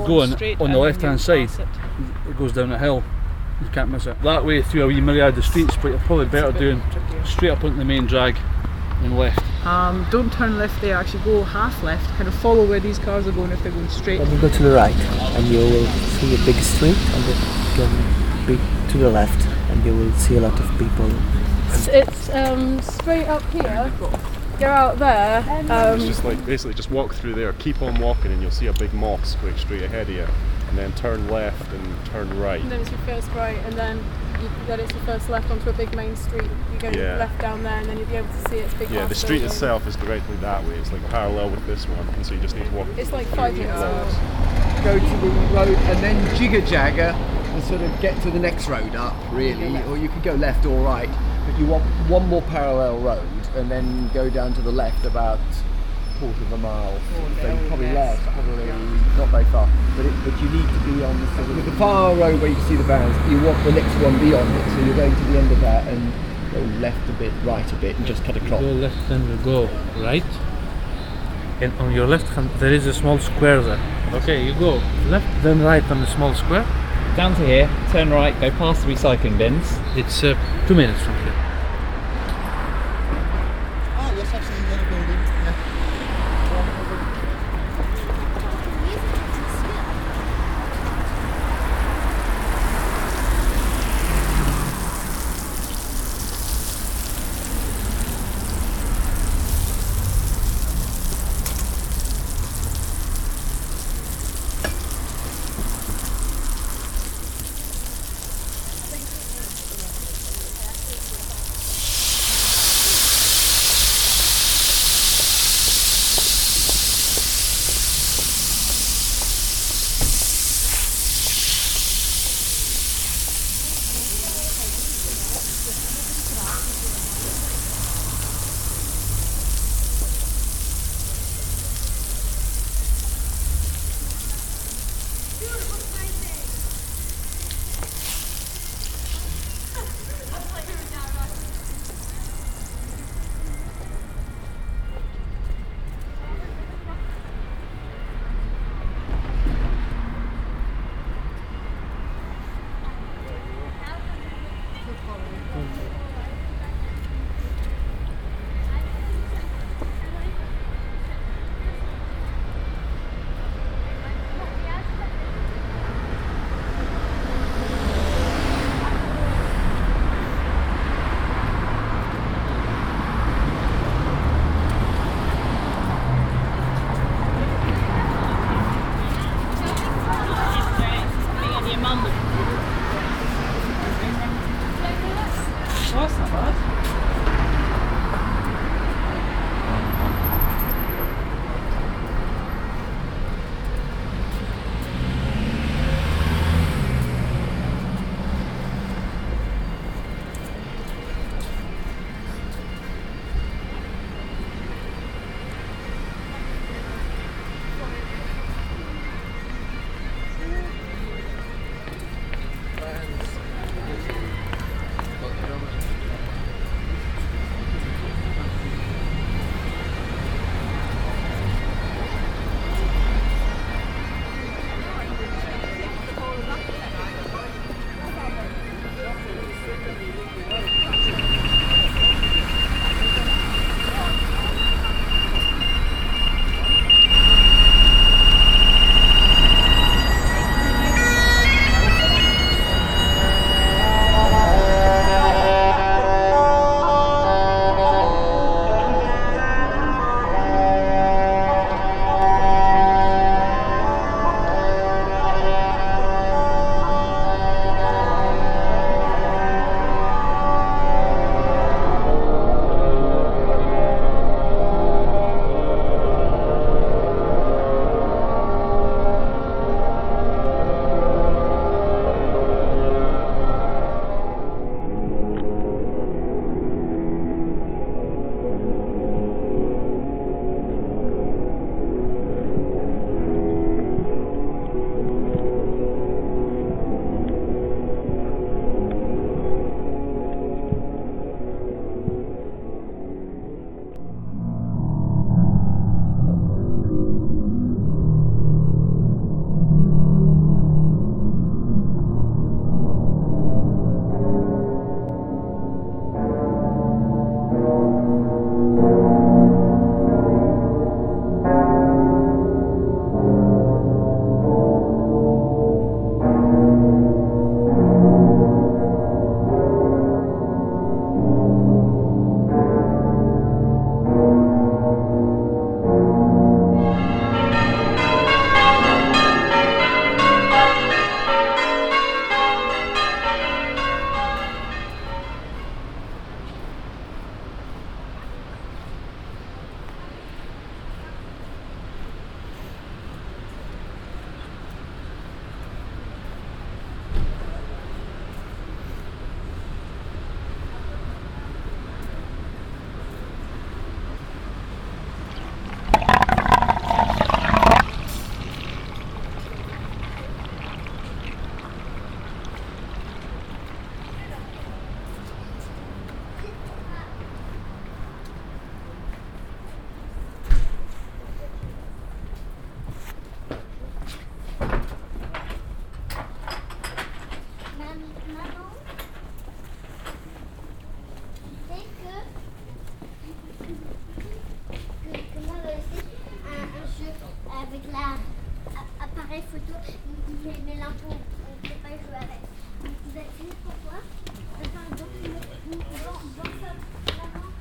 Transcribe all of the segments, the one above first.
going on the left hand side, it goes down a hill. You can't miss it. That way through a wee myriad of streets, but you're probably better doing straight up onto the main drag and left. Don't turn left there, actually go half left, kind of follow where these cars are going if they're going straight. Then you go to the right and you will see a big street, and then you can be to the left and you will see a lot of people. It's straight up here, go out there. It's just like basically just walk through there, keep on walking and you'll see a big mosque right straight ahead of you, and then turn left and turn right. And then it's your first right, and then it's your first left onto a big main street. You go left down there and then you'll be able to see it's big. Yeah, the street itself is directly that way. It's like parallel with this one, and so you just need to walk. It's like 5 minutes away. Go to the road and then jigger-jagger and sort of get to the next road up, really. Or you could go left or right, but you want one more parallel road and then go down to the left about a quarter of a mile. So probably less, probably not very far. But you need to be on the sort of, with the far road where you can see the vans, you want the next one beyond it. So you're going to the end of that and go left a bit, right a bit, and just cut across. You go left and you go right. And on your left hand there is a small square there. Okay, you go left then right on the small square. Down to here, turn right, go past the recycling bins. It's 2 minutes from here. Oh, yes, I've seen the other building. Yeah. mais l'impôt, on ne peut pas jouer avec. Vous êtes venus pourquoi? Faire un document, voir ça vraiment,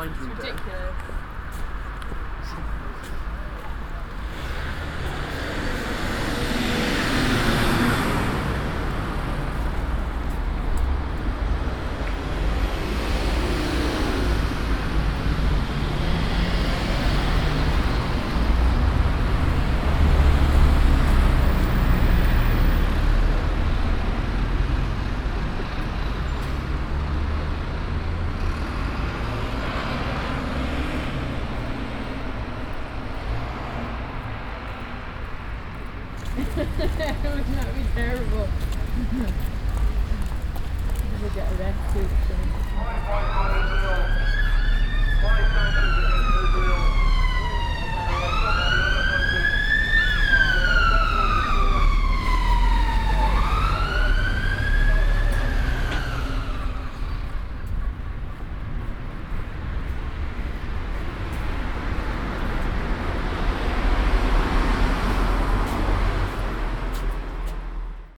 behind you. It's there. ridiculous. Wouldn't that be terrible?